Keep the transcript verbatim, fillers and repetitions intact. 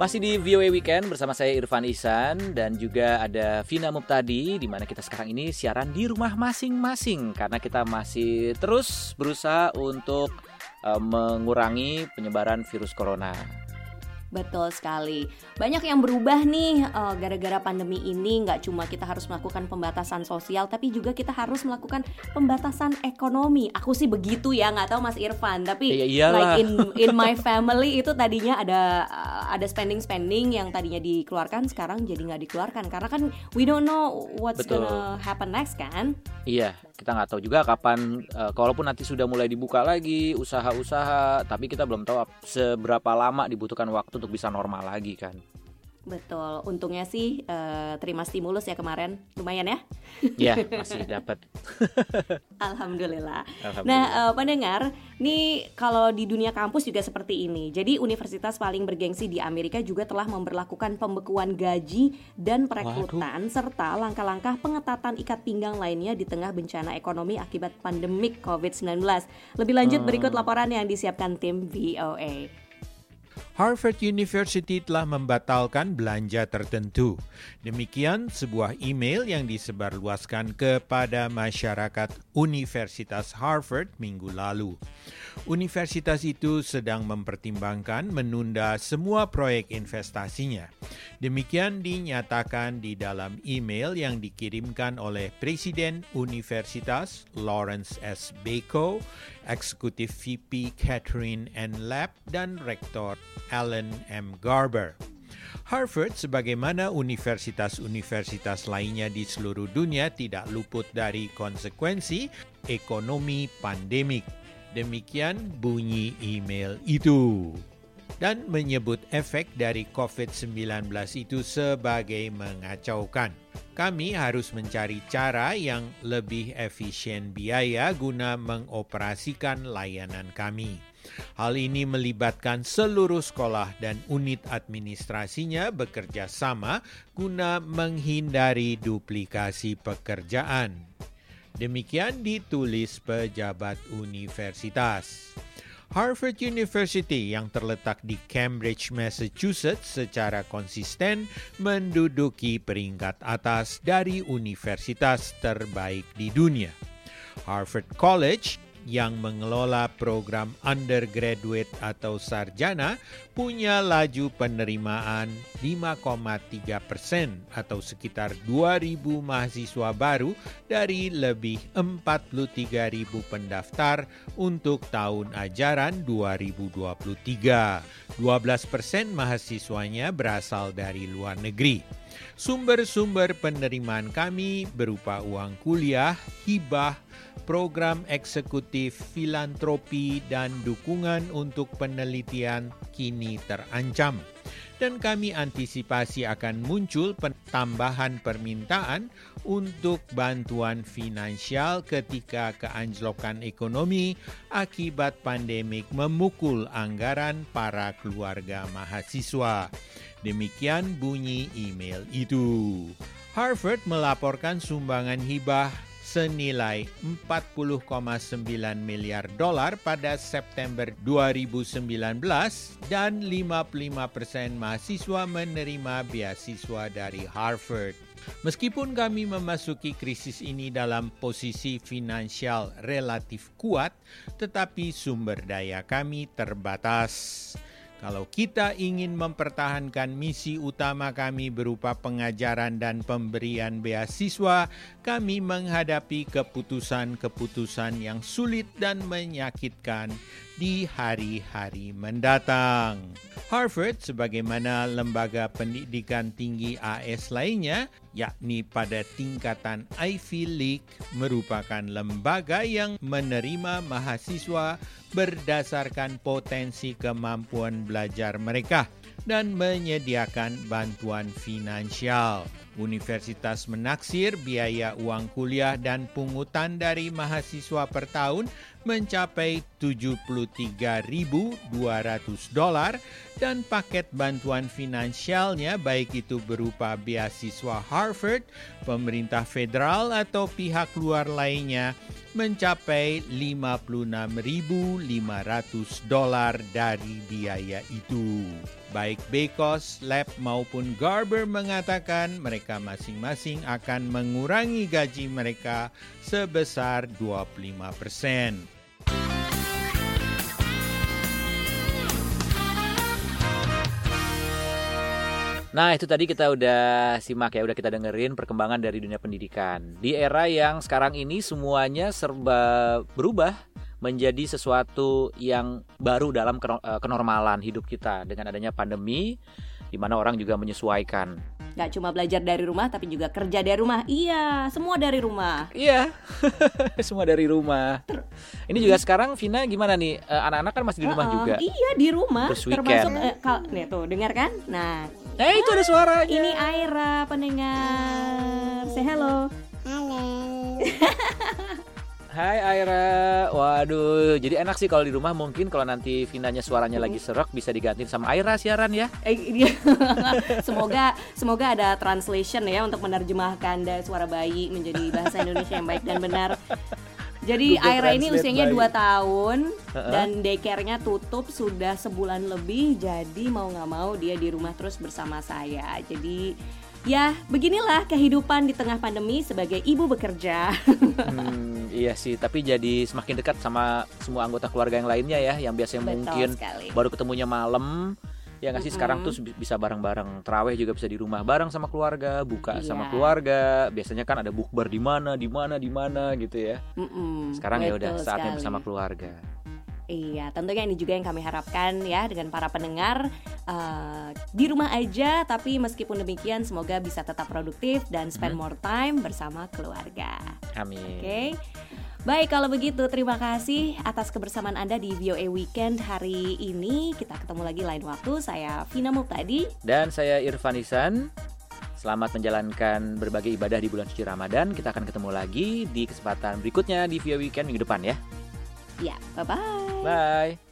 Masih di V O A Weekend bersama saya Irfan Ihsan dan juga ada Vina Muptadi, di mana kita sekarang ini siaran di rumah masing-masing karena kita masih terus berusaha untuk uh, mengurangi penyebaran virus corona. Betul sekali. Banyak yang berubah nih uh, gara-gara pandemi ini. Nggak cuma kita harus melakukan pembatasan sosial, tapi juga kita harus melakukan pembatasan ekonomi. Aku sih begitu ya, nggak tahu Mas Irfan. Tapi ya, like in in my family itu tadinya ada uh, ada spending-spending yang tadinya dikeluarkan sekarang jadi nggak dikeluarkan karena kan we don't know what's Betul. gonna happen next kan. Iya, kita nggak tahu juga kapan. Uh, kalaupun nanti sudah mulai dibuka lagi usaha-usaha, tapi kita belum tahu seberapa lama dibutuhkan waktu untuk bisa normal lagi kan. Betul, untungnya sih uh, terima stimulus ya kemarin, lumayan ya. Iya, masih dapat. Alhamdulillah. Alhamdulillah. Nah, uh, pendengar, nih kalau di dunia kampus juga seperti ini. Jadi universitas paling bergengsi di Amerika juga telah memberlakukan pembekuan gaji dan perekrutan Waduh. serta langkah-langkah pengetatan ikat pinggang lainnya di tengah bencana ekonomi akibat pandemik covid sembilan belas. Lebih lanjut hmm. berikut laporan yang disiapkan tim V O A. Harvard University telah membatalkan belanja tertentu. Demikian sebuah email yang disebarluaskan kepada masyarakat Universitas Harvard minggu lalu. Universitas itu sedang mempertimbangkan menunda semua proyek investasinya. Demikian dinyatakan di dalam email yang dikirimkan oleh Presiden Universitas Lawrence S. Bacot, Eksekutif V P Catherine N. Lapp, dan Rektor Alan M. Garber. Harvard, sebagaimana universitas-universitas lainnya di seluruh dunia, tidak luput dari konsekuensi ekonomi pandemik. Demikian bunyi email itu. Dan menyebut efek dari covid sembilan belas itu sebagai mengacaukan. Kami harus mencari cara yang lebih efisien biaya guna mengoperasikan layanan kami. Hal ini melibatkan seluruh sekolah dan unit administrasinya bekerja sama guna menghindari duplikasi pekerjaan. Demikian ditulis pejabat universitas. Harvard University yang terletak di Cambridge, Massachusetts secara konsisten menduduki peringkat atas dari universitas terbaik di dunia. Harvard College yang mengelola program undergraduate atau sarjana punya laju penerimaan lima koma tiga persen atau sekitar dua ribu mahasiswa baru dari lebih empat puluh tiga ribu pendaftar untuk tahun ajaran dua ribu dua puluh tiga. dua belas persen mahasiswanya berasal dari luar negeri. Sumber-sumber penerimaan kami berupa uang kuliah, hibah, program eksekutif, filantropi, dan dukungan untuk penelitian kini terancam. Dan kami antisipasi akan muncul tambahan permintaan untuk bantuan finansial ketika keanjlokan ekonomi akibat pandemik memukul anggaran para keluarga mahasiswa. Demikian bunyi email itu. Harvard melaporkan sumbangan hibah senilai empat puluh koma sembilan miliar dolar pada September dua ribu sembilan belas dan lima puluh lima persen mahasiswa menerima beasiswa dari Harvard. Meskipun kami memasuki krisis ini dalam posisi finansial relatif kuat, tetapi sumber daya kami terbatas. Kalau kita ingin mempertahankan misi utama kami berupa pengajaran dan pemberian beasiswa, kami menghadapi keputusan-keputusan yang sulit dan menyakitkan di hari-hari mendatang. Harvard, sebagaimana lembaga pendidikan tinggi A S lainnya, yakni pada tingkatan Ivy League, merupakan lembaga yang menerima mahasiswa berdasarkan potensi kemampuan belajar mereka dan menyediakan bantuan finansial. Universitas menaksir biaya uang kuliah dan pungutan dari mahasiswa per tahun mencapai tujuh puluh tiga ribu dua ratus dolar dan paket bantuan finansialnya baik itu berupa beasiswa Harvard, pemerintah federal atau pihak luar lainnya mencapai lima puluh enam ribu lima ratus dolar dari biaya itu. Baik Bekos, Lab maupun Garber mengatakan mereka masing-masing akan mengurangi gaji mereka sebesar dua puluh lima persen. Nah, itu tadi kita udah simak ya, udah kita dengerin perkembangan dari dunia pendidikan. Di era yang sekarang ini semuanya serba berubah menjadi sesuatu yang baru dalam kenormalan hidup kita dengan adanya pandemi, di mana orang juga menyesuaikan. Gak cuma belajar dari rumah, tapi juga kerja dari rumah. Iya, semua dari rumah. Iya, semua dari rumah. Ini juga sekarang Vina gimana nih? Anak-anak kan masih di rumah uh-uh. juga. Iya, di rumah. Terus weekend. Termasuk, eh, kal- nih tuh, dengar kan? Nah, eh itu ada suaranya. Ini Aira, pendengar. Say hello. Halo. Hai Aira, waduh, jadi enak sih kalau di rumah. Mungkin kalau nanti Vinanya suaranya lagi serak bisa digantiin sama Aira siaran ya. Eh, semoga semoga ada translation ya untuk menerjemahkan dari suara bayi menjadi bahasa Indonesia yang baik dan benar. Jadi Google Aira ini usianya dua tahun uh-uh. dan daycare-nya tutup sudah sebulan lebih. Jadi mau nggak mau dia di rumah terus bersama saya. Jadi ya beginilah kehidupan di tengah pandemi sebagai ibu bekerja. hmm, iya sih, tapi jadi semakin dekat sama semua anggota keluarga yang lainnya ya, yang biasanya Betul mungkin sekali. baru ketemunya malam. Ya nggak sih, mm-hmm. sekarang tuh bisa bareng-bareng, terawih juga bisa di rumah bareng sama keluarga, buka iya. sama keluarga. Biasanya kan ada bukber di mana, di mana, di mana gitu ya. Mm-mm. Sekarang ya udah saatnya sekali. bersama keluarga. Iya, tentunya ini juga yang kami harapkan ya dengan para pendengar uh, di rumah aja, tapi meskipun demikian semoga bisa tetap produktif dan spend hmm. more time bersama keluarga. Amin. Oke, okay? Baik kalau begitu terima kasih atas kebersamaan Anda di V O A Weekend hari ini. Kita ketemu lagi lain waktu. Saya Vina Muptadi dan saya Irfan Ihsan. Selamat menjalankan berbagai ibadah di bulan suci Ramadan. Kita akan ketemu lagi di kesempatan berikutnya di V O A Weekend minggu depan ya. Ya, bye-bye. Bye.